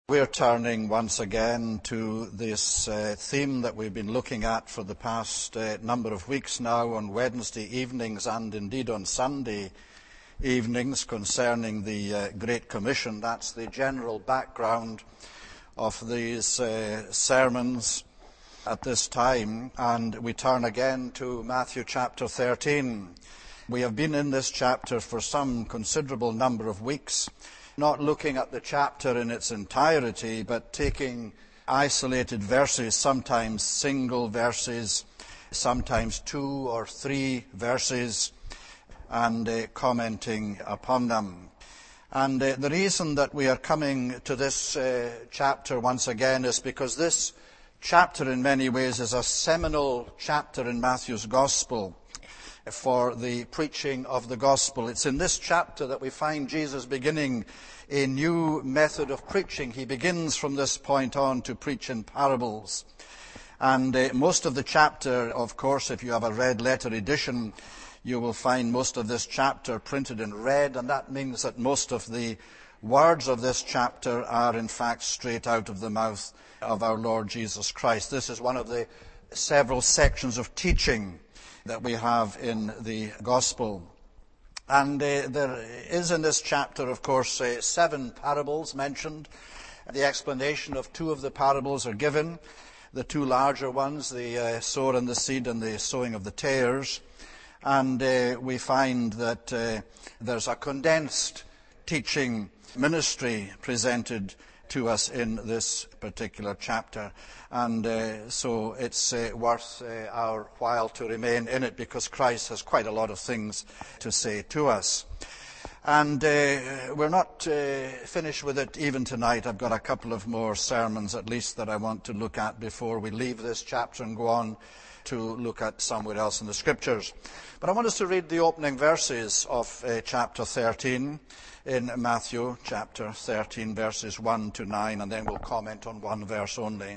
We're turning once again to this theme that we've been looking at for the past number of weeks now on Wednesday evenings and indeed on Sunday evenings concerning the Great Commission. That's the general background of these sermons at this time. And we turn again to Matthew chapter 13. We have been in this chapter for some considerable number of weeks, not looking at the chapter in its entirety, but taking isolated verses, sometimes single verses, sometimes 2 or 3 verses, and commenting upon them. And the reason that we are coming to this chapter once again is because this chapter in many ways is a seminal chapter in Matthew's Gospel for the preaching of the gospel. It's in this chapter that we find Jesus beginning a new method of preaching. He begins from this point on to preach in parables. And most of the chapter, of course, if you have a red letter edition, you will find most of this chapter printed in red, and that means that most of the words of this chapter are in fact straight out of the mouth of our Lord Jesus Christ. This is one of the several sections of teaching that we have in the Gospel. And there is in this chapter, of course, 7 parables mentioned. The explanation of 2 of the parables are given. The 2 larger ones, the sower and the seed and the sowing of the tares. And we find that there's a condensed teaching ministry presented to us in this particular chapter. And so it's worth our while to remain in it, because Christ has quite a lot of things to say to us. And we're not finished with it even tonight. I've got a couple of more sermons at least that I want to look at before we leave this chapter and go on to look at somewhere else in the Scriptures. But I want us to read the opening verses of chapter 13 in Matthew chapter 13, verses 1 to 9, and then we'll comment on one verse only.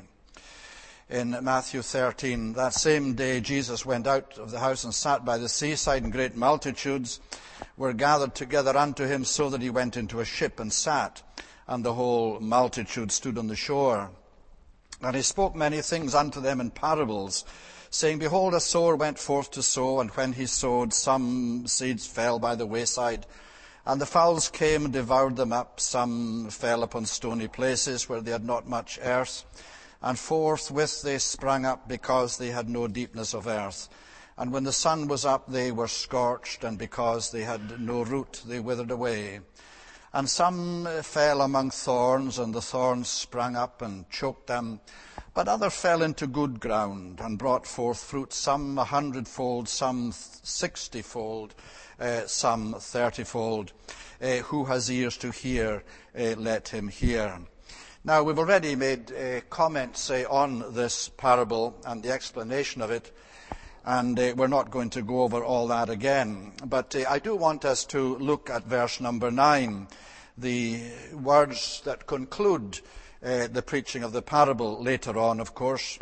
In Matthew 13, that same day Jesus went out of the house and sat by the seaside, and great multitudes were gathered together unto him, so that he went into a ship and sat, and the whole multitude stood on the shore. And he spoke many things unto them in parables, saying, Behold, a sower went forth to sow, and when he sowed, some seeds fell by the wayside, and the fowls came and devoured them up. Some fell upon stony places where they had not much earth, and forthwith they sprang up, because they had no deepness of earth. And when the sun was up, they were scorched, and because they had no root, they withered away. And some fell among thorns, and the thorns sprang up and choked them. But others fell into good ground, and brought forth fruit, some 100-fold, some 60-fold, some 30-fold. Who has ears to hear, let him hear. Now, we've already made comments on this parable and the explanation of it, and we're not going to go over all that again. But I do want us to look at verse number 9, the words that conclude the preaching of the parable. Later on, of course,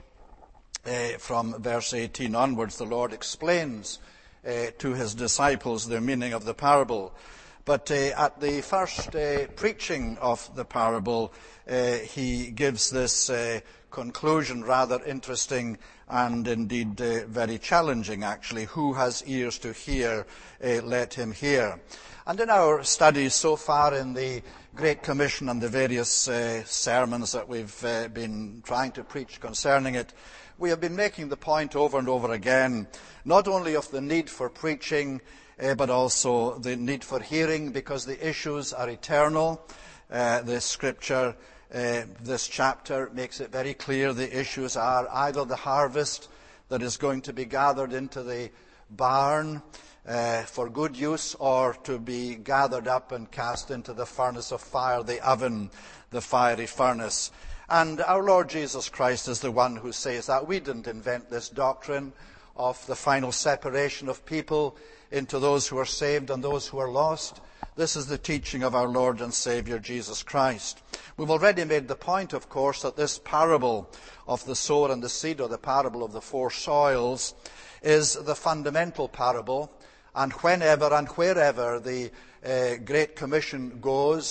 from verse 18 onwards, the Lord explains to his disciples the meaning of the parable. But at the first preaching of the parable, he gives this conclusion, rather interesting and indeed very challenging, actually. Who has ears to hear, let him hear. And in our studies so far in the Great Commission and the various sermons that we've been trying to preach concerning it, we have been making the point over and over again, not only of the need for preaching, but also the need for hearing, because the issues are eternal. The Scripture, this chapter, makes it very clear the issues are either the harvest that is going to be gathered into the barn for good use, or to be gathered up and cast into the furnace of fire, the oven, the fiery furnace. And our Lord Jesus Christ is the one who says that. We didn't invent this doctrine of the final separation of people into those who are saved and those who are lost. This is the teaching of our Lord and Savior Jesus Christ. We've already made the point, of course, that this parable of the sower and the seed, or the parable of the 4 soils, is the fundamental parable. And whenever and wherever the Great Commission goes,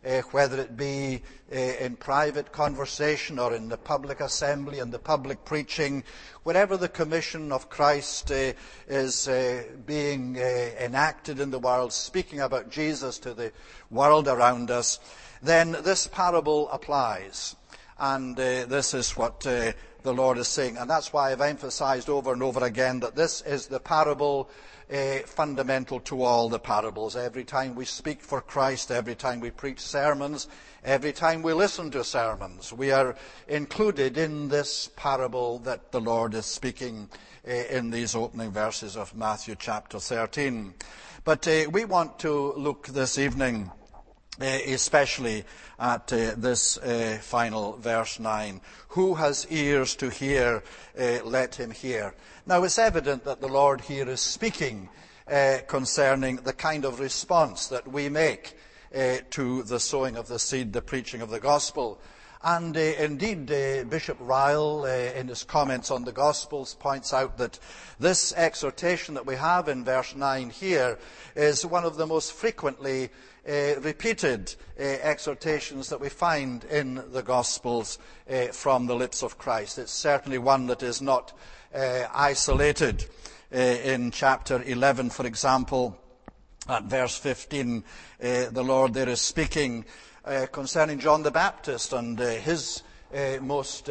whether it be in private conversation or in the public assembly and the public preaching, wherever the commission of Christ is being enacted in the world, speaking about Jesus to the world around us, then this parable applies. And this is what the Lord is saying. And that's why I've emphasized over and over again that this is the parable fundamental to all the parables. Every time we speak for Christ, every time we preach sermons, every time we listen to sermons, we are included in this parable that the Lord is speaking in these opening verses of Matthew chapter 13. But we want to look this evening especially at this final verse 9. Who has ears to hear, let him hear. Now it's evident that the Lord here is speaking concerning the kind of response that we make to the sowing of the seed, the preaching of the gospel. And indeed, Bishop Ryle, in his comments on the Gospels, points out that this exhortation that we have in verse 9 here is one of the most frequently repeated exhortations that we find in the Gospels from the lips of Christ. It's certainly one that is not isolated. In chapter 11, for example, at verse 15, the Lord there is speaking concerning John the Baptist and his most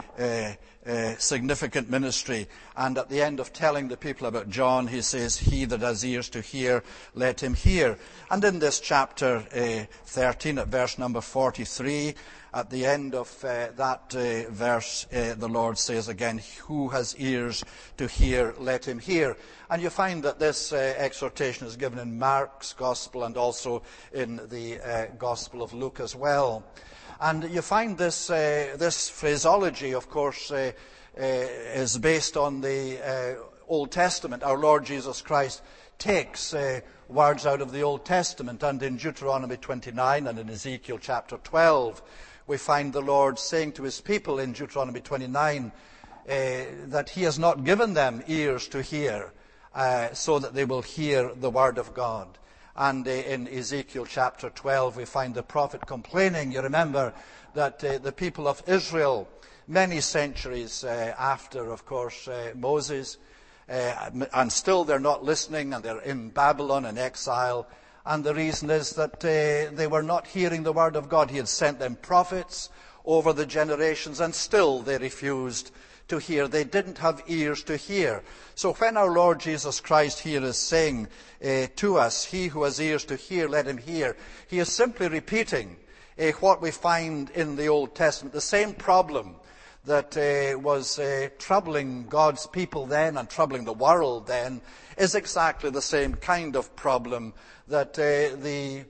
significant ministry. And at the end of telling the people about John, he says, he that has ears to hear, let him hear. And in this chapter 13, at verse number 43, at the end of that verse, the Lord says again, who has ears to hear, let him hear. And you find that this exhortation is given in Mark's Gospel and also in the Gospel of Luke as well. And you find this phraseology, of course, is based on the Old Testament. Our Lord Jesus Christ takes words out of the Old Testament, and in Deuteronomy 29 and in Ezekiel chapter 12, we find the Lord saying to his people in Deuteronomy 29 that he has not given them ears to hear, so that they will hear the word of God. And in Ezekiel chapter 12, we find the prophet complaining. You remember that the people of Israel, many centuries after, of course, Moses, and still they're not listening, and they're in Babylon in exile. And the reason is that they were not hearing the word of God. He had sent them prophets over the generations, and still they refused to hear. They didn't have ears to hear. So when our Lord Jesus Christ here is saying to us, he who has ears to hear, let him hear, he is simply repeating what we find in the Old Testament. The same problem that was troubling God's people then and troubling the world then is exactly the same kind of problem that the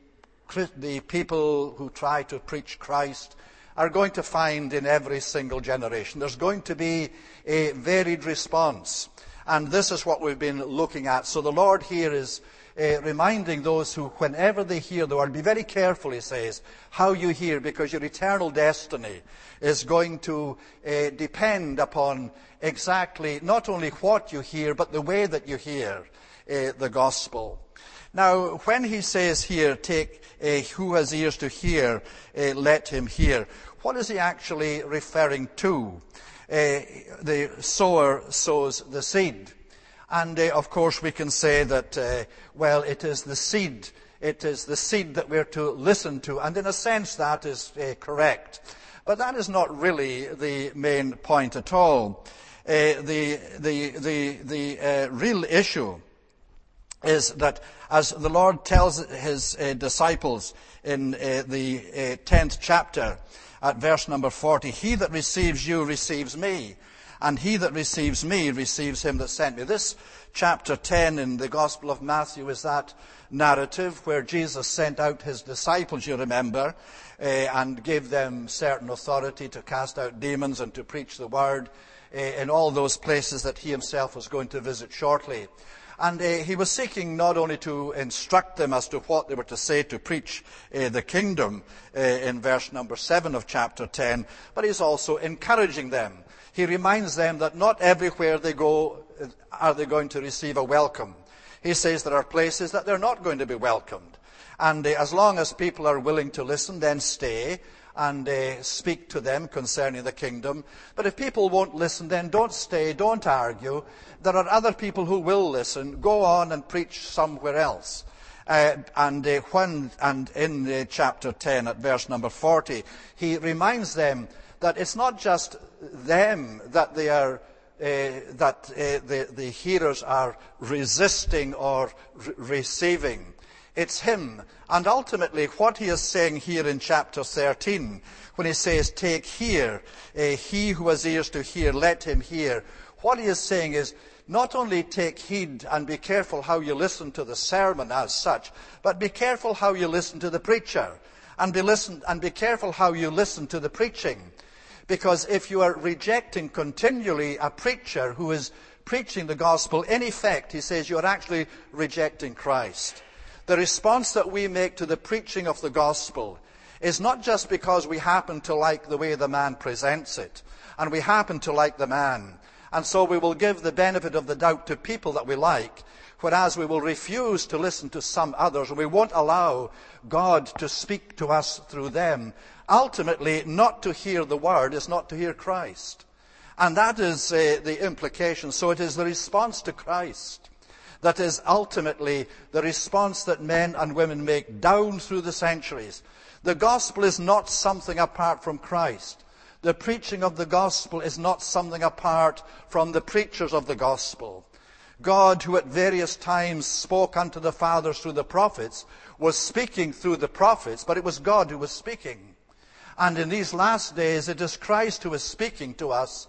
people who try to preach Christ are going to find in every single generation. There's going to be a varied response. And this is what we've been looking at. So the Lord here is reminding those who, whenever they hear the word, be very careful, he says, how you hear, because your eternal destiny is going to depend upon exactly not only what you hear, but the way that you hear the gospel. Now, when he says here, take who has ears to hear, let him hear, what is he actually referring to? The sower sows the seed. And of course we can say that, well, it is the seed. It is the seed that we're to listen to. And in a sense that is correct. But that is not really the main point at all. The real issue is that as the Lord tells his disciples in the 10th chapter at verse number 40, he that receives you receives me, and he that receives me receives him that sent me. This chapter 10 in the Gospel of Matthew is that narrative where Jesus sent out his disciples, you remember, and gave them certain authority to cast out demons and to preach the word in all those places that he himself was going to visit shortly. And he was seeking not only to instruct them as to what they were to say to preach the kingdom in verse number 7 of chapter 10, but he's also encouraging them. He reminds them that not everywhere they go are they going to receive a welcome. He says there are places that they're not going to be welcomed. And as long as people are willing to listen, then stay and speak to them concerning the kingdom. But if people won't listen, then don't stay, don't argue. There are other people who will listen. Go on and preach somewhere else. And in chapter 10 at verse number 40, he reminds them that it's not just them that they are the hearers are resisting or receiving. It's him. And ultimately what he is saying here in chapter 13, when he says, take hear, he who has ears to hear, let him hear. What he is saying is, not only take heed and be careful how you listen to the sermon as such, but be careful how you listen to the preacher. And be careful how you listen to the preaching. Because if you are rejecting continually a preacher who is preaching the gospel, in effect, he says, you are actually rejecting Christ. The response that we make to the preaching of the gospel is not just because we happen to like the way the man presents it, and we happen to like the man, and so we will give the benefit of the doubt to people that we like, whereas we will refuse to listen to some others, and we won't allow God to speak to us through them. Ultimately, not to hear the word is not to hear Christ. And that is the implication. So it is the response to Christ that is ultimately the response that men and women make down through the centuries. The gospel is not something apart from Christ. The preaching of the gospel is not something apart from the preachers of the gospel. God, who at various times spoke unto the fathers through the prophets, was speaking through the prophets, but it was God who was speaking. And in these last days, it is Christ who is speaking to us.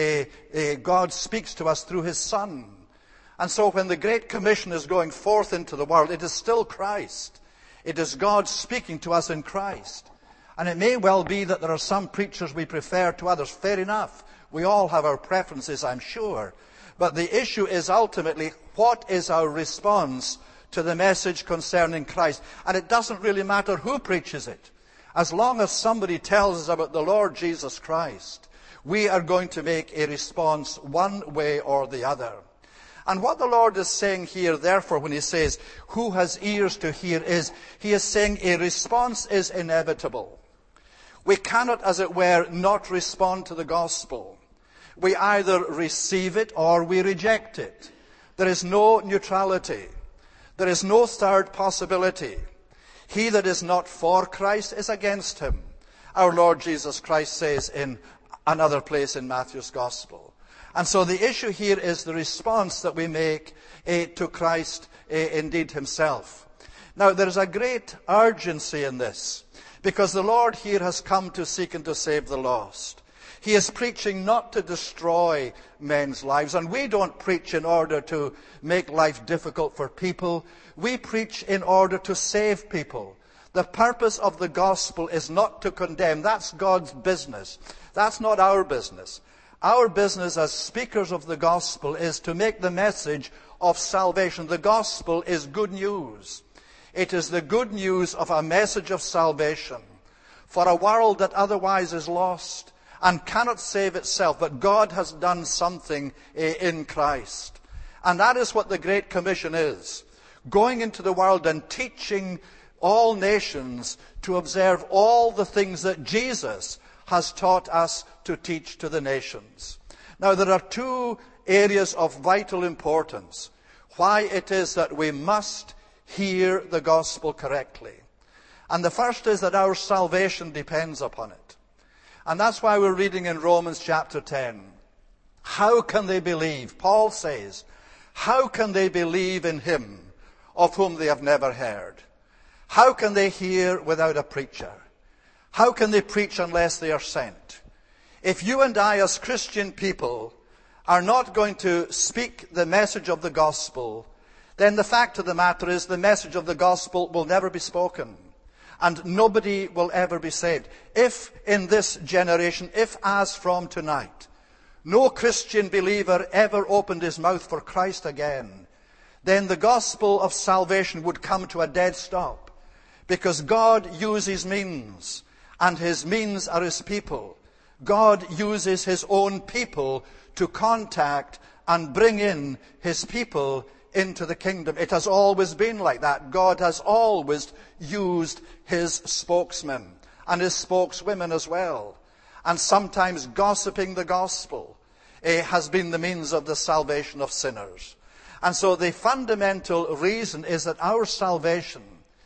God speaks to us through his Son. And so when the Great Commission is going forth into the world, it is still Christ. It is God speaking to us in Christ. And it may well be that there are some preachers we prefer to others. Fair enough. We all have our preferences, I'm sure. But the issue is ultimately, what is our response to the message concerning Christ? And it doesn't really matter who preaches it. As long as somebody tells us about the Lord Jesus Christ, we are going to make a response one way or the other. And what the Lord is saying here, therefore, when he says, who has ears to hear, is he is saying a response is inevitable. We cannot, as it were, not respond to the gospel. We either receive it or we reject it. There is no neutrality. There is no third possibility. He that is not for Christ is against him. Our Lord Jesus Christ says in another place in Matthew's Gospel. And so the issue here is the response that we make to Christ indeed himself. Now there is a great urgency in this, because the Lord here has come to seek and to save the lost. He is preaching not to destroy men's lives, and we don't preach in order to make life difficult for people. We preach in order to save people. The purpose of the gospel is not to condemn. That's God's business. That's not our business. Our business as speakers of the gospel is to make the message of salvation. The gospel is good news. It is the good news of a message of salvation for a world that otherwise is lost and cannot save itself, but God has done something in Christ. And that is what the Great Commission is. Going into the world and teaching all nations to observe all the things that Jesus has taught us to teach to the nations. Now, there are two areas of vital importance why it is that we must hear the gospel correctly. And the first is that our salvation depends upon it. And that's why we're reading in Romans chapter 10. How can they believe? Paul says, how can they believe in him of whom they have never heard? How can they hear without a preacher? How can they preach unless they are sent? If you and I as Christian people are not going to speak the message of the gospel, then the fact of the matter is the message of the gospel will never be spoken. And nobody will ever be saved. If in this generation, if as from tonight, no Christian believer ever opened his mouth for Christ again, then the gospel of salvation would come to a dead stop. Because God uses means, and his means are his people. God uses his own people to contact and bring in his people into the kingdom. It has always been like that. God has always used his spokesmen and his spokeswomen as well. And sometimes gossiping the gospel has been the means of the salvation of sinners. And so the fundamental reason is that our salvation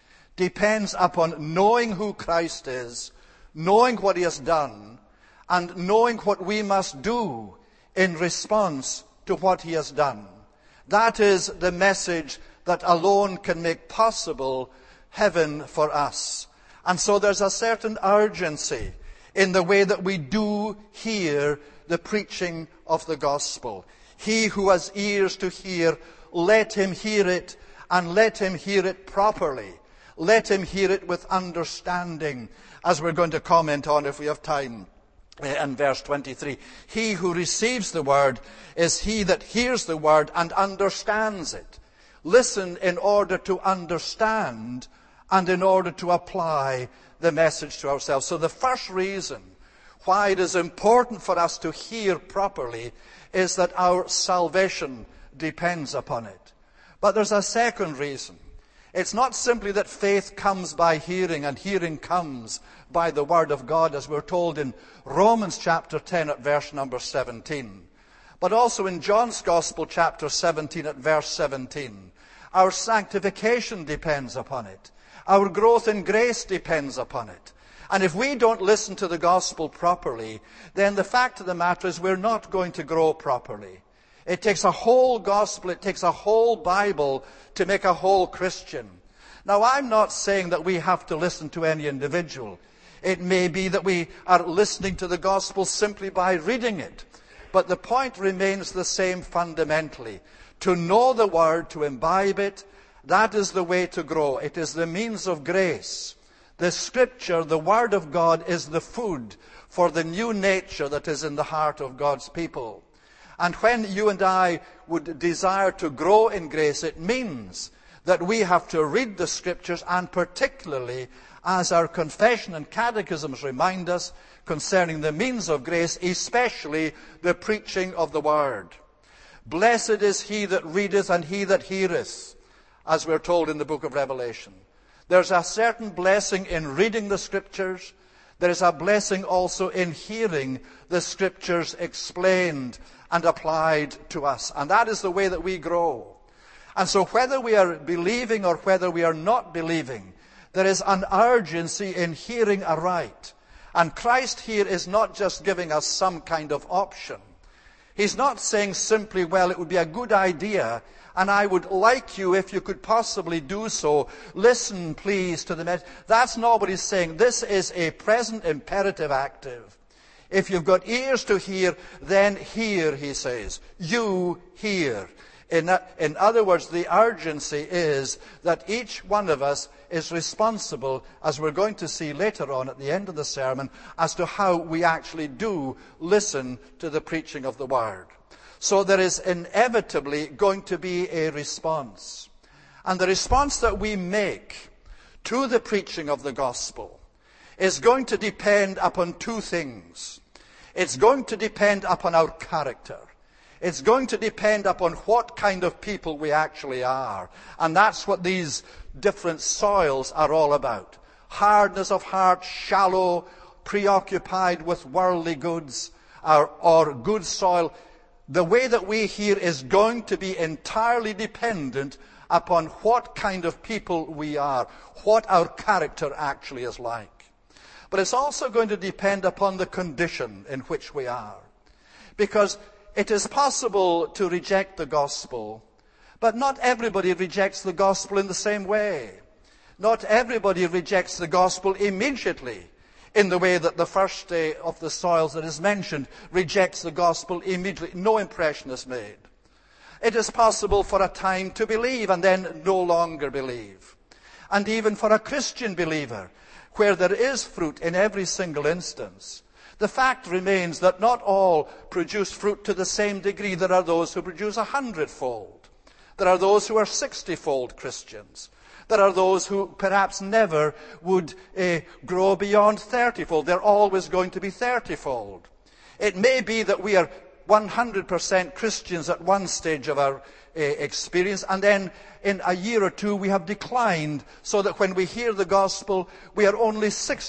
depends upon knowing who Christ is, knowing what he has done, and knowing what we must do in response to what he has done. That is the message that alone can make possible heaven for us. And so there's a certain urgency in the way that we do hear the preaching of the gospel. He who has ears to hear, let him hear it, and let him hear it properly. Let him hear it with understanding, as we're going to comment on if we have time. In verse 23, he who receives the word is he that hears the word and understands it. Listen in order to understand and in order to apply the message to ourselves. So the first reason why it is important for us to hear properly is that our salvation depends upon it. But there's a second reason. It's not simply that faith comes by hearing and hearing comes by the word of God, as we're told in Romans chapter 10 at verse number 17. But also in John's Gospel chapter 17 at verse 17. Our sanctification depends upon it. Our growth in grace depends upon it. And if we don't listen to the gospel properly, then the fact of the matter is we're not going to grow properly. It takes a whole gospel, it takes a whole Bible to make a whole Christian. Now, I'm not saying that we have to listen to any individual. It may be that we are listening to the gospel simply by reading it. But the point remains the same fundamentally. To know the word, to imbibe it, that is the way to grow. It is the means of grace. The scripture, the word of God, is the food for the new nature that is in the heart of God's people. And when you and I would desire to grow in grace, it means that we have to read the scriptures, and particularly, as our confession and catechisms remind us, concerning the means of grace, especially the preaching of the word. Blessed is he that readeth and he that heareth, as we're told in the book of Revelation. There's a certain blessing in reading the scriptures. There is a blessing also in hearing the scriptures explained and applied to us. And that is the way that we grow. And so whether we are believing or whether we are not believing, there is an urgency in hearing aright. And Christ here is not just giving us some kind of option. He's not saying simply, well, it would be a good idea, and I would like you, if you could possibly do so, listen, please, to the message. That's not what he's saying. This is a present imperative active. If you've got ears to hear, then hear, he says. You hear. In other words, the urgency is that each one of us is responsible, as we're going to see later on at the end of the sermon, as to how we actually do listen to the preaching of the word. So there is inevitably going to be a response. And the response that we make to the preaching of the gospel is going to depend upon two things. It's going to depend upon our character. It's going to depend upon what kind of people we actually are. And that's what these different soils are all about. Hardness of heart, shallow, preoccupied with worldly goods, or good soil. The way that we hear is going to be entirely dependent upon what kind of people we are, what our character actually is like. But it's also going to depend upon the condition in which we are. Because it is possible to reject the gospel, but not everybody rejects the gospel in the same way. Not everybody rejects the gospel immediately, in the way that the first of the soils that is mentioned rejects the gospel immediately. No impression is made. It is possible for a time to believe and then no longer believe. And even for a Christian believer, where there is fruit in every single instance, the fact remains that not all produce fruit to the same degree. There are those who produce 100-fold. There are those who are 60-fold Christians. There are those who perhaps never would grow beyond 30-fold. They're always going to be 30-fold. It may be that we are 100% Christians at one stage of our experience, and then in a year or two we have declined, so that when we hear the gospel we are only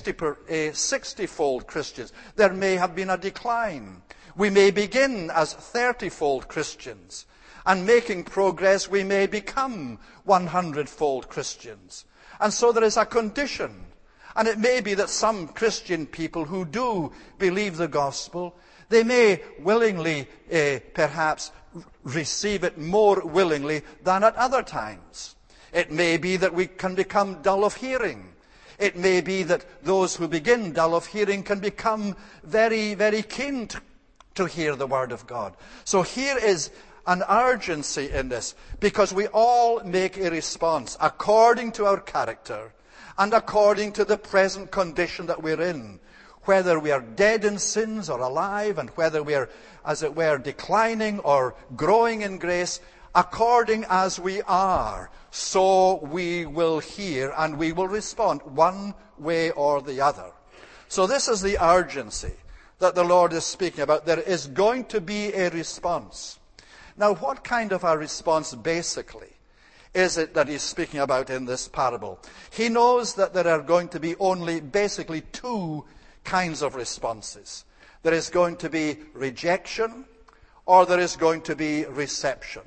60-fold Christians. There may have been a decline. We may begin as 30-fold Christians, and making progress we may become 100-fold Christians. And so there is a condition. And it may be that some Christian people who do believe the gospel, they may willingly, perhaps, receive it more willingly than at other times. It may be that we can become dull of hearing. It may be that those who begin dull of hearing can become very, very keen to hear the word of God. So here is an urgency in this, because we all make a response according to our character and according to the present condition that we're in. Whether we are dead in sins or alive, and whether we are, as it were, declining or growing in grace, according as we are, so we will hear and we will respond one way or the other. So this is the urgency that the Lord is speaking about. There is going to be a response. Now, what kind of a response, basically, is it that he's speaking about in this parable? He knows that there are going to be only basically two kinds of responses. There is going to be rejection, or there is going to be reception.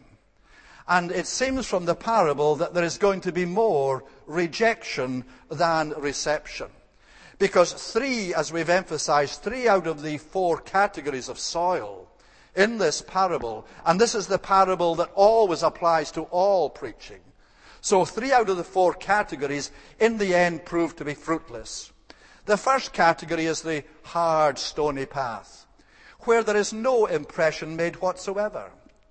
And it seems from the parable that there is going to be more rejection than reception. Because as we've emphasized, 3 out of the 4 categories of soil in this parable, and this is the parable that always applies to all preaching. So 3 out of the 4 categories in the end prove to be fruitless. The first category is the hard, stony path, where there is no impression made whatsoever.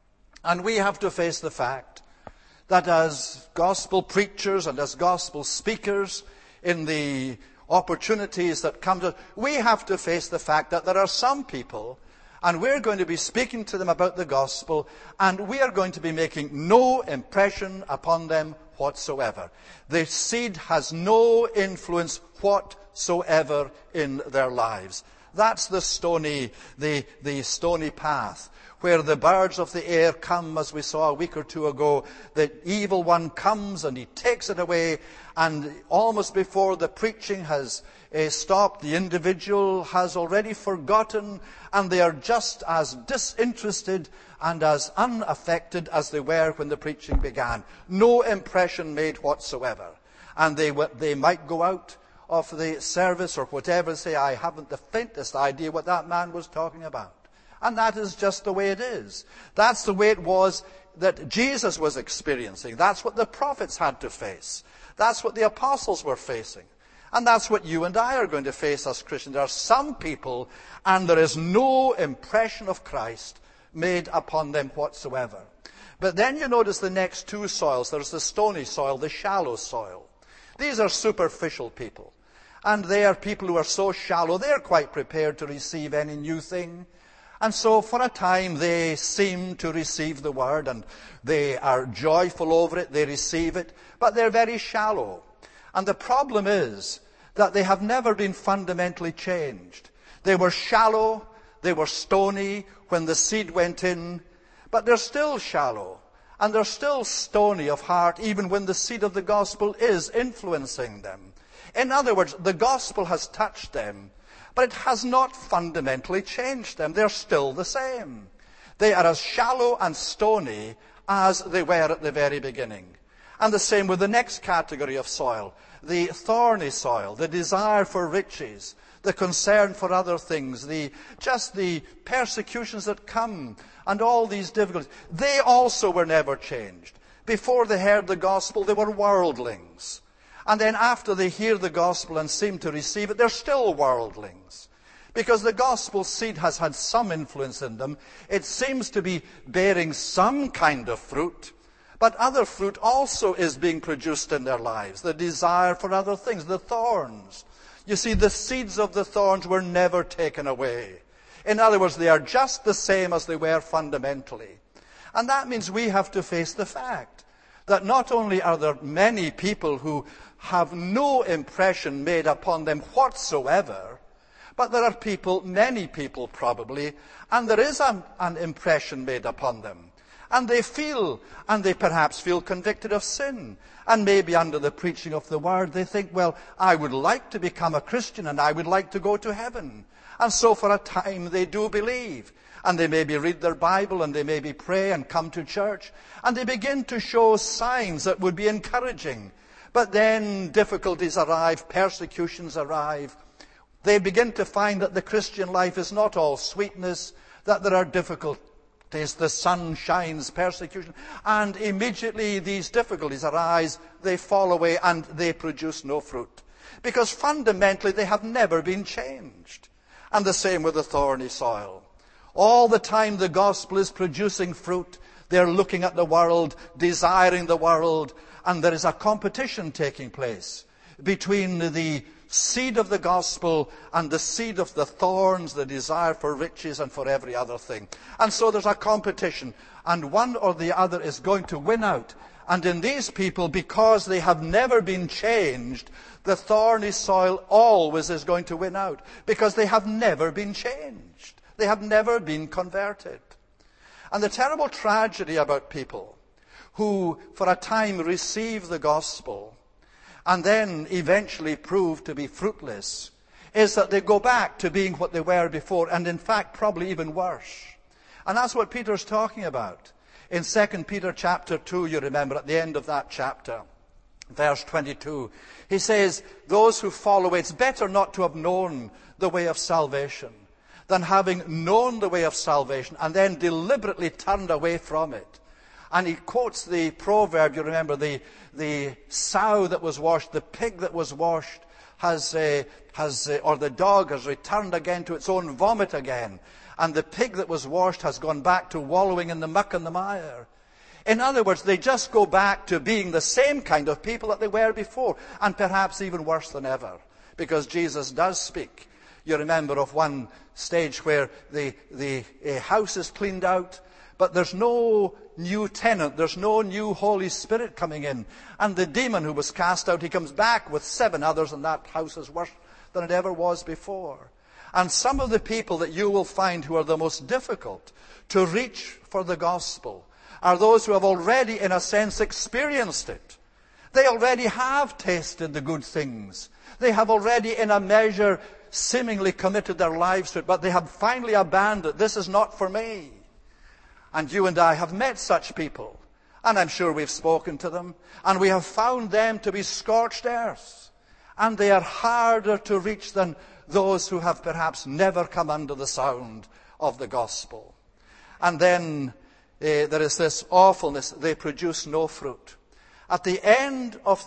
And we have to face the fact that as gospel preachers and as gospel speakers, in the opportunities that come to us, we have to face the fact that there are some people, and we're going to be speaking to them about the gospel, and we are going to be making no impression upon them whatsoever. The seed has no influence whatsoever in their lives. That's the stony path, where the birds of the air come, as we saw a week or two ago. The evil one comes and he takes it away, and almost before the preaching has stopped, the individual has already forgotten, and they are just as disinterested and as unaffected as they were when the preaching began. No impression made whatsoever. And they might go out of the service or whatever and say, I haven't the faintest idea what that man was talking about. And that is just the way it is. That's the way it was that Jesus was experiencing. That's what the prophets had to face. That's what the apostles were facing. And that's what you and I are going to face as Christians. There are some people, and there is no impression of Christ made upon them whatsoever. But then you notice the next 2 soils. There's the stony soil, the shallow soil. These are superficial people. And they are people who are so shallow, they're quite prepared to receive any new thing. And so for a time they seem to receive the word, and they are joyful over it, they receive it, but they're very shallow. And the problem is that they have never been fundamentally changed. They were shallow, they were stony when the seed went in, but they're still shallow, and they're still stony of heart even when the seed of the gospel is influencing them. In other words, the gospel has touched them, but it has not fundamentally changed them. They're still the same. They are as shallow and stony as they were at the very beginning. And the same with the next category of soil, the thorny soil, the desire for riches, the concern for other things, just the persecutions that come, and all these difficulties. They also were never changed. Before they heard the gospel, they were worldlings. And then after they hear the gospel and seem to receive it, they're still worldlings. Because the gospel seed has had some influence in them. It seems to be bearing some kind of fruit. But other fruit also is being produced in their lives. The desire for other things, the thorns. You see, the seeds of the thorns were never taken away. In other words, they are just the same as they were fundamentally. And that means we have to face the fact that not only are there many people who have no impression made upon them whatsoever, But there are people, many people probably, and there is an impression made upon them. And they perhaps feel convicted of sin. And maybe under the preaching of the word, they think, well, I would like to become a Christian and I would like to go to heaven. And so for a time they do believe. And they maybe read their Bible and they maybe pray and come to church. And they begin to show signs that would be encouraging. But then difficulties arrive, persecutions arrive. They begin to find that the Christian life is not all sweetness, that there are difficulties. The sun shines, persecution, and immediately these difficulties arise, they fall away and they produce no fruit. Because fundamentally they have never been changed. And the same with the thorny soil. All the time the gospel is producing fruit, they're looking at the world, desiring the world, and there is a competition taking place between the seed of the gospel and the seed of the thorns, the desire for riches and for every other thing. And so there's a competition, and one or the other is going to win out. And in these people, because they have never been changed, the thorny soil always is going to win out, because they have never been changed. They have never been converted. And the terrible tragedy about people who for a time receive the gospel and then eventually prove to be fruitless, is that they go back to being what they were before, and in fact probably even worse. And that's what Peter's talking about. In 2 Peter chapter 2, you remember, at the end of that chapter, verse 22, he says, those who follow, it's better not to have known the way of salvation than having known the way of salvation and then deliberately turned away from it. And he quotes the proverb, you remember, the sow that was washed, the pig that was washed, or the dog has returned again to its own vomit again. And the pig that was washed has gone back to wallowing in the muck and the mire. In other words, they just go back to being the same kind of people that they were before, and perhaps even worse than ever. Because Jesus does speak. You remember of one stage where the house is cleaned out, but there's no new tenant, there's no new Holy Spirit coming in. And the demon who was cast out, he comes back with 7 others, and that house is worse than it ever was before. And some of the people that you will find who are the most difficult to reach for the gospel are those who have already, in a sense, experienced it. They already have tasted the good things. They have already, in a measure, seemingly committed their lives to it, but they have finally abandoned, this is not for me. And you and I have met such people, and I'm sure we've spoken to them, and we have found them to be scorched earth. And they are harder to reach than those who have perhaps never come under the sound of the gospel. And then there is this awfulness, they produce no fruit. At the end of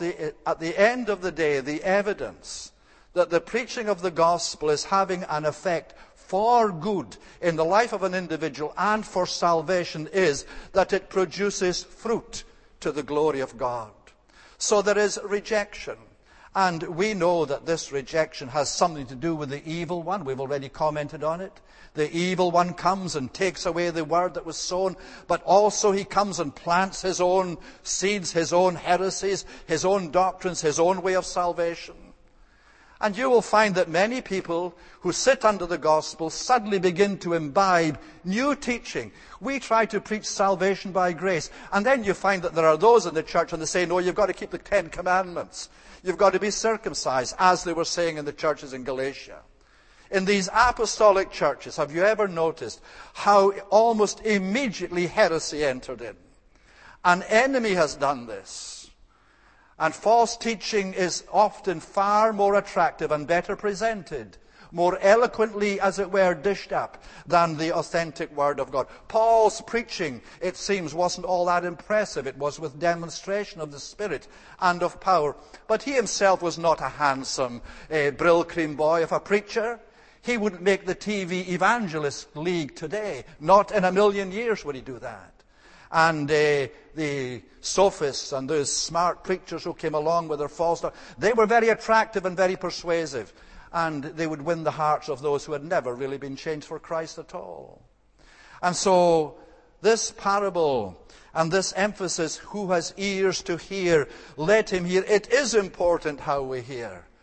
the day, the evidence that the preaching of the gospel is having an effect for good in the life of an individual and for salvation is that it produces fruit to the glory of God. So there is rejection. And we know that this rejection has something to do with the evil one. We've already commented on it. The evil one comes and takes away the word that was sown, but also he comes and plants his own seeds, his own heresies, his own doctrines, his own way of salvation. And you will find that many people who sit under the gospel suddenly begin to imbibe new teaching. We try to preach salvation by grace. And then you find that there are those in the church and they say, no, you've got to keep the 10 Commandments. You've got to be circumcised, as they were saying in the churches in Galatia. In these apostolic churches, have you ever noticed how almost immediately heresy entered in? An enemy has done this. And false teaching is often far more attractive and better presented, more eloquently, as it were, dished up, than the authentic Word of God. Paul's preaching, it seems, wasn't all that impressive. It was with demonstration of the Spirit and of power. But he himself was not a handsome, brill-cream boy of a preacher. He wouldn't make the TV Evangelist League today. Not in a million years would he do that. And the sophists and those smart preachers who came along with their false doctrine, they were very attractive and very persuasive. And they would win the hearts of those who had never really been changed for Christ at all. And so this parable and this emphasis, who has ears to hear, let him hear. It is important how we hear.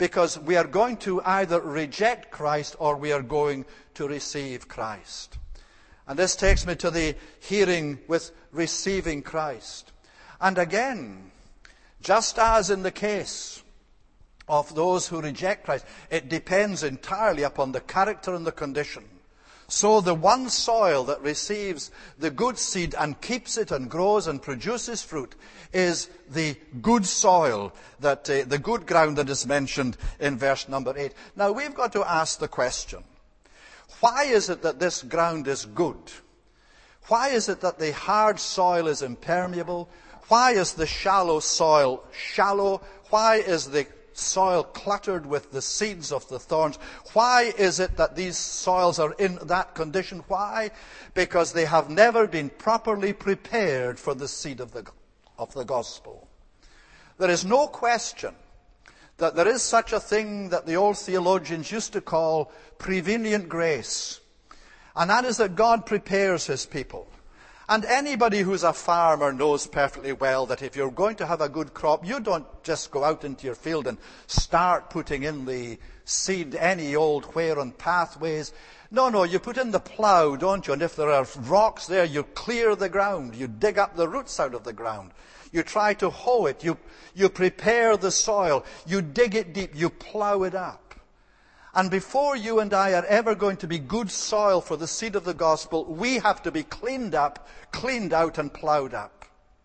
because we are going to either reject Christ or we are going to receive Christ. And this takes me to the hearing with receiving Christ. And again, just as in the case of those who reject Christ, it depends entirely upon the character and the condition. So the one soil that receives the good seed and keeps it and grows and produces fruit is the good soil, that the good ground that is mentioned in verse number 8. Now we've got to ask the question, why is it that this ground is good? Why is it that the hard soil is impermeable? Why is the shallow soil shallow? Why is the soil cluttered with the seeds of the thorns? Why is it that these soils are in that condition? Why? Because they have never been properly prepared for the seed of the gospel. There is no question that there is such a thing that the old theologians used to call prevenient grace. And that is that God prepares his people. And anybody who's a farmer knows perfectly well that if you're going to have a good crop, you don't just go out into your field and start putting in the seed any old where on pathways. No, you put in the plow, don't you? And if there are rocks there, you clear the ground. You dig up the roots out of the ground. You try to hoe it. You prepare the soil. You dig it deep. You plow it up. And before you and I are ever going to be good soil for the seed of the gospel, we have to be cleaned up, cleaned out, and plowed up.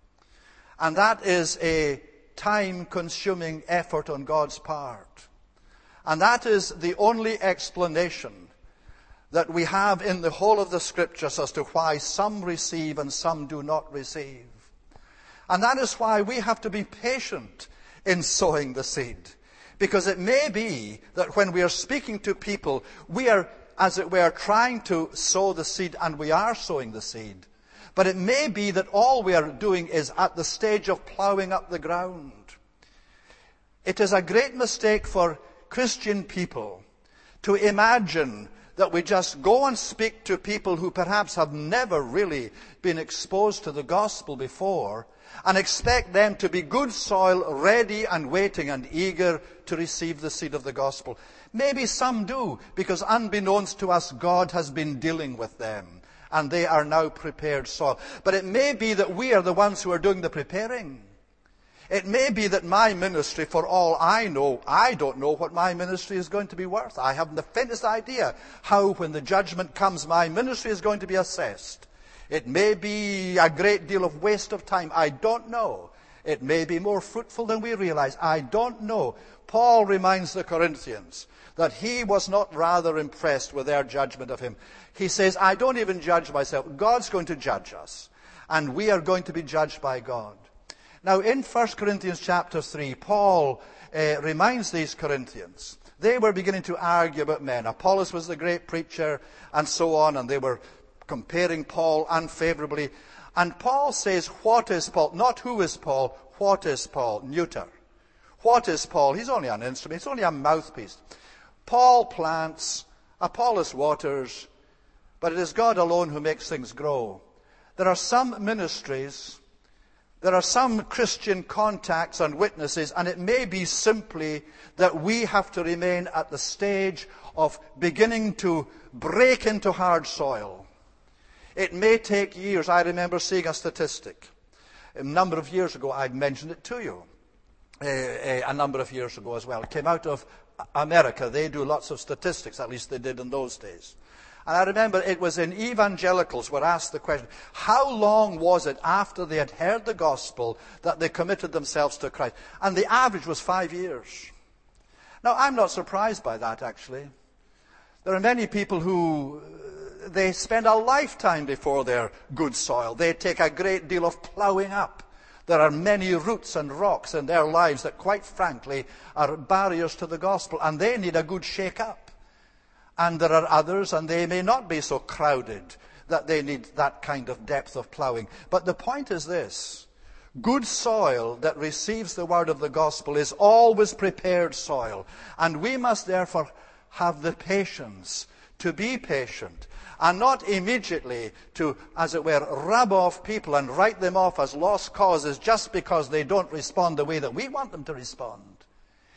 And that is a time-consuming effort on God's part. And that is the only explanation that we have in the whole of the Scriptures as to why some receive and some do not receive. And that is why we have to be patient in sowing the seed. Because it may be that when we are speaking to people, we are, as it were, trying to sow the seed, and we are sowing the seed. But it may be that all we are doing is at the stage of plowing up the ground. It is a great mistake for Christian people to imagine that we just go and speak to people who perhaps have never really been exposed to the gospel before and expect them to be good soil, ready and waiting and eager to receive the seed of the gospel. Maybe some do, because unbeknownst to us, God has been dealing with them, and they are now prepared soil. But it may be that we are the ones who are doing the preparing. It may be that my ministry, for all I know, I don't know what my ministry is going to be worth. I haven't the faintest idea how, when the judgment comes, my ministry is going to be assessed. It may be a great deal of waste of time. I don't know. It may be more fruitful than we realize. I don't know. Paul reminds the Corinthians that he was not rather impressed with their judgment of him. He says, I don't even judge myself. God's going to judge us, and we are going to be judged by God. Now, in 1 Corinthians chapter 3, Paul reminds these Corinthians. They were beginning to argue about men. Apollos was the great preacher, and so on, and they were comparing Paul unfavorably. And Paul says, what is Paul? Not who is Paul, what is Paul? Neuter. What is Paul? He's only an instrument. He's only a mouthpiece. Paul plants, Apollos waters, but it is God alone who makes things grow. There are some ministries, there are some Christian contacts and witnesses, and it may be simply that we have to remain at the stage of beginning to break into hard soil. It may take years. I remember seeing a statistic a number of years ago. I'd mentioned it to you a number of years ago as well. It came out of America. They do lots of statistics, at least they did in those days. And I remember it was in evangelicals were asked the question, how long was it after they had heard the gospel that they committed themselves to Christ? And the average was 5 years. Now, I'm not surprised by that, actually. There are many people who they spend a lifetime before they're good soil. They take a great deal of plowing up. There are many roots and rocks in their lives that, quite frankly, are barriers to the gospel, and they need a good shake-up. And there are others, and they may not be so crowded that they need that kind of depth of plowing. But the point is this. Good soil that receives the word of the gospel is always prepared soil. And we must therefore have the patience to be patient, and not immediately to, as it were, rub off people and write them off as lost causes just because they don't respond the way that we want them to respond.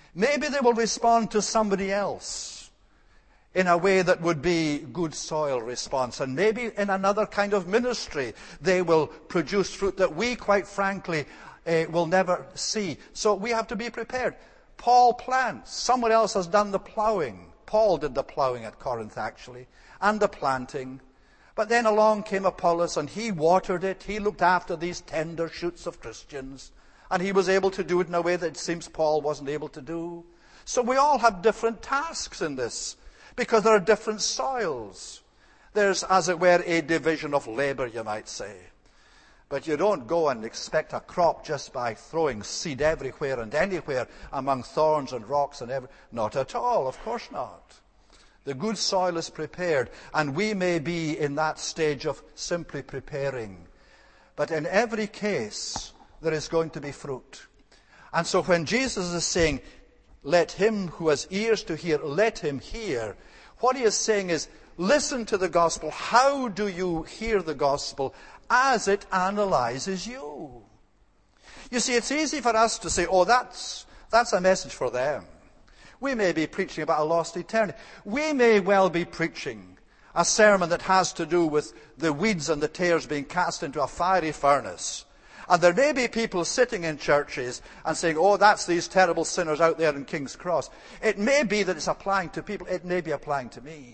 Maybe they will respond to somebody else in a way that would be good soil response. And maybe in another kind of ministry they will produce fruit that we, quite frankly, will never see. So we have to be prepared. Paul plants. Someone else has done the plowing. Paul did the plowing at Corinth, actually, and the planting. But then along came Apollos, and he watered it. He looked after these tender shoots of Christians. And he was able to do it in a way that it seems Paul wasn't able to do. So we all have different tasks in this, because there are different soils. There's, as it were, a division of labor, you might say. But you don't go and expect a crop just by throwing seed everywhere and anywhere among thorns and rocks and not at all, of course not. The good soil is prepared, and we may be in that stage of simply preparing. But in every case, there is going to be fruit. And so when Jesus is saying, let him who has ears to hear, let him hear, what he is saying is, listen to the gospel. How do you hear the gospel? As it analyzes you. You see, it's easy for us to say, oh, that's a message for them. We may be preaching about a lost eternity. We may well be preaching a sermon that has to do with the weeds and the tares being cast into a fiery furnace. And there may be people sitting in churches and saying, oh, that's these terrible sinners out there in King's Cross. It may be that it's applying to people. It may be applying to me.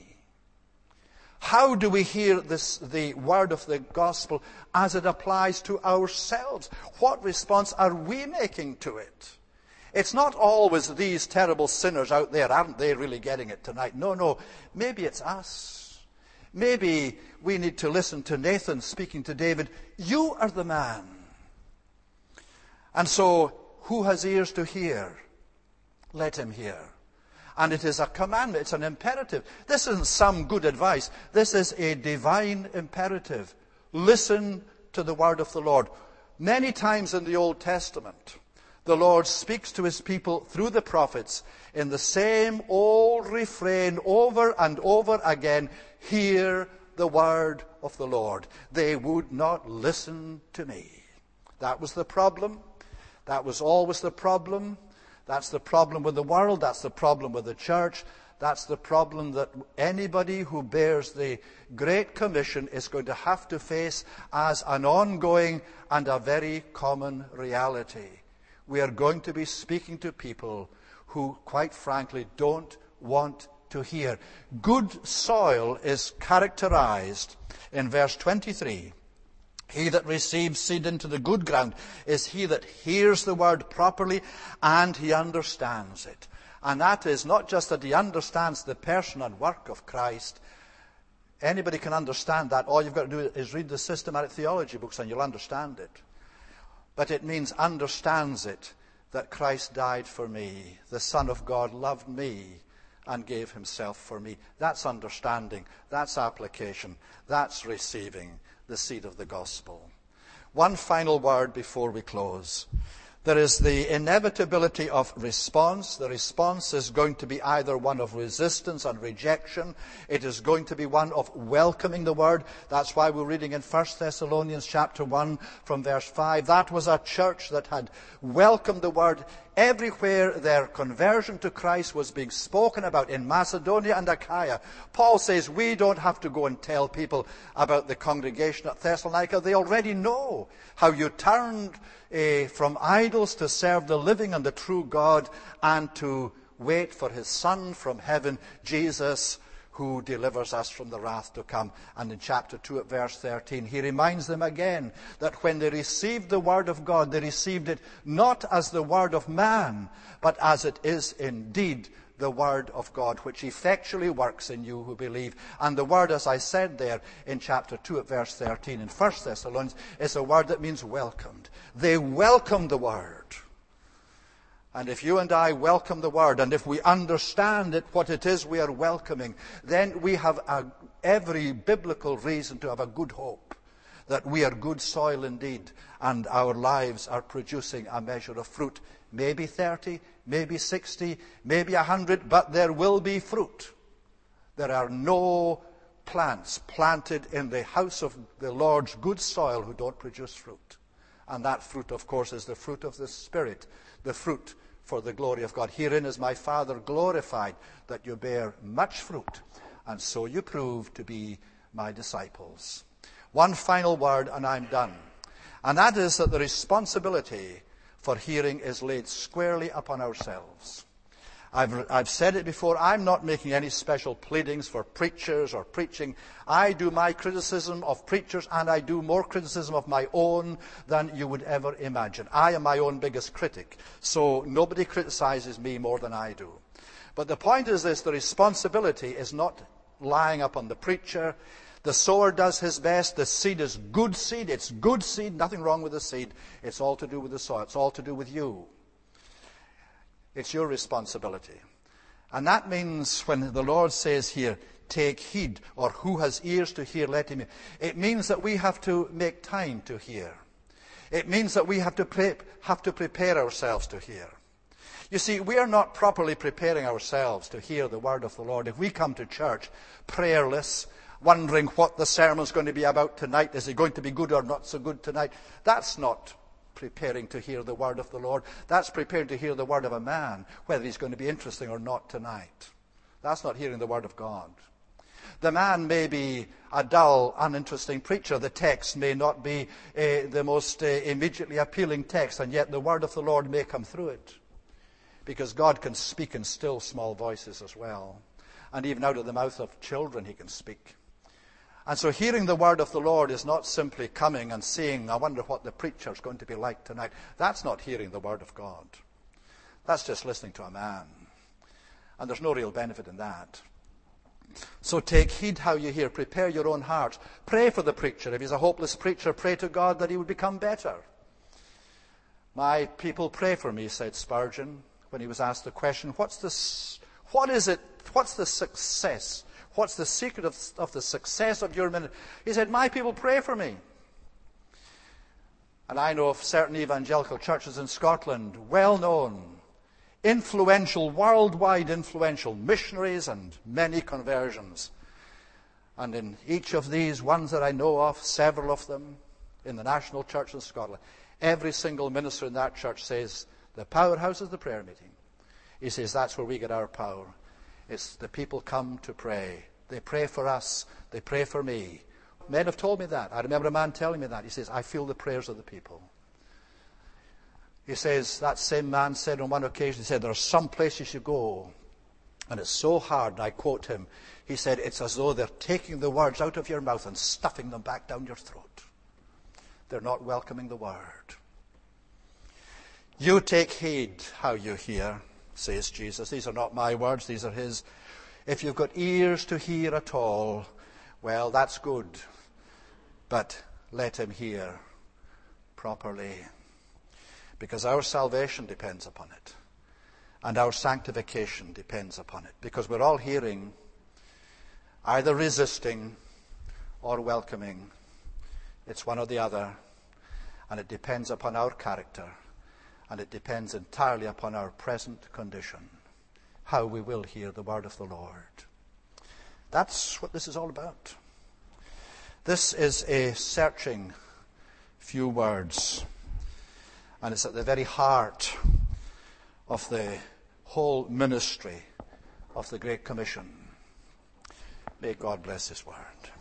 How do we hear the word of the gospel as it applies to ourselves? What response are we making to it? It's not always these terrible sinners out there. Aren't they really getting it tonight? No. Maybe it's us. Maybe we need to listen to Nathan speaking to David. You are the man. And so, who has ears to hear? Let him hear. And it is a commandment. It's an imperative. This isn't some good advice. This is a divine imperative. Listen to the word of the Lord. Many times in the Old Testament, the Lord speaks to his people through the prophets in the same old refrain over and over again. Hear the word of the Lord. They would not listen to me. That was the problem. That was always the problem. That's the problem with the world. That's the problem with the church. That's the problem that anybody who bears the Great Commission is going to have to face as an ongoing and a very common reality. We are going to be speaking to people who, quite frankly, don't want to hear. Good soil is characterized in verse 23. He that receives seed into the good ground is he that hears the word properly and he understands it. And that is not just that he understands the person and work of Christ. Anybody can understand that. All you've got to do is read the systematic theology books and you'll understand it. But it means understands it, that Christ died for me. The Son of God loved me and gave himself for me. That's understanding. That's application. That's receiving the seed of the gospel. One final word before we close. There is the inevitability of response. The response is going to be either one of resistance and rejection. It is going to be one of welcoming the word. That's why we're reading in 1 Thessalonians chapter 1 from verse 5. That was a church that had welcomed the word. Everywhere their conversion to Christ was being spoken about in Macedonia and Achaia. Paul says we don't have to go and tell people about the congregation at Thessalonica. They already know how you turned from idols to serve the living and the true God and to wait for his Son from heaven, Jesus, who delivers us from the wrath to come. And in chapter 2 at verse 13, he reminds them again that when they received the word of God, they received it not as the word of man, but as it is indeed the word of God, which effectually works in you who believe. And the word, as I said there in chapter 2 at verse 13 in 1 Thessalonians, is a word that means welcomed. They welcomed the word. And if you and I welcome the word, and if we understand it, what it is we are welcoming, then we have every biblical reason to have a good hope that we are good soil indeed, and our lives are producing a measure of fruit. Maybe 30, maybe 60, maybe 100, but there will be fruit. There are no plants planted in the house of the Lord's good soil who don't produce fruit. And that fruit, of course, is the fruit of the Spirit, the fruit for the glory of God. Herein is my Father glorified, that you bear much fruit, and so you prove to be my disciples. One final word, and I'm done. And that is that the responsibility for hearing is laid squarely upon ourselves. I've said it before, I'm not making any special pleadings for preachers or preaching. I do my criticism of preachers, and I do more criticism of my own than you would ever imagine. I am my own biggest critic, so nobody criticizes me more than I do. But the point is this: the responsibility is not lying upon the preacher. The sower does his best. The seed is good seed. It's good seed. Nothing wrong with the seed. It's all to do with the soil. It's all to do with you. It's your responsibility. And that means when the Lord says here, take heed, or who has ears to hear, let him hear. It means that we have to make time to hear. It means that we have to prepare ourselves to hear. You see, we are not properly preparing ourselves to hear the word of the Lord if we come to church prayerless, wondering what the sermon's going to be about tonight. Is it going to be good or not so good tonight? That's not preparing to hear the word of the Lord. That's preparing to hear the word of a man, whether he's going to be interesting or not tonight. That's not hearing the word of God. The man may be a dull, uninteresting preacher. The text may not be the most immediately appealing text, and yet the word of the Lord may come through it. Because God can speak in still small voices as well. And even out of the mouth of children he can speak. And so hearing the word of the Lord is not simply coming and saying, I wonder what the preacher's going to be like tonight. That's not hearing the word of God. That's just listening to a man. And there's no real benefit in that. So take heed how you hear. Prepare your own hearts. Pray for the preacher. If he's a hopeless preacher, pray to God that he would become better. My people pray for me, said Spurgeon, when he was asked the question, what's the success? What's the secret of the success of your ministry? He said, my people pray for me. And I know of certain evangelical churches in Scotland, well-known, influential, worldwide influential missionaries and many conversions. And in each of these ones that I know of, several of them in the National Church in Scotland, every single minister in that church says, the powerhouse is the prayer meeting. He says, that's where we get our power. It's the people come to pray. They pray for us. They pray for me. Men have told me that. I remember a man telling me that. He says, I feel the prayers of the people. He says, that same man said on one occasion, he said, there are some places you go, and it's so hard, and I quote him, he said, it's as though they're taking the words out of your mouth and stuffing them back down your throat. They're not welcoming the word. You take heed how you hear, says Jesus. These are not my words, these are his. If you've got ears to hear at all, well, that's good. But let him hear properly. Because our salvation depends upon it. And our sanctification depends upon it. Because we're all hearing, either resisting or welcoming. It's one or the other. And it depends upon our character. And it depends entirely upon our present condition, how we will hear the word of the Lord. That's what this is all about. This is a searching few words, and it's at the very heart of the whole ministry of the Great Commission. May God bless his word.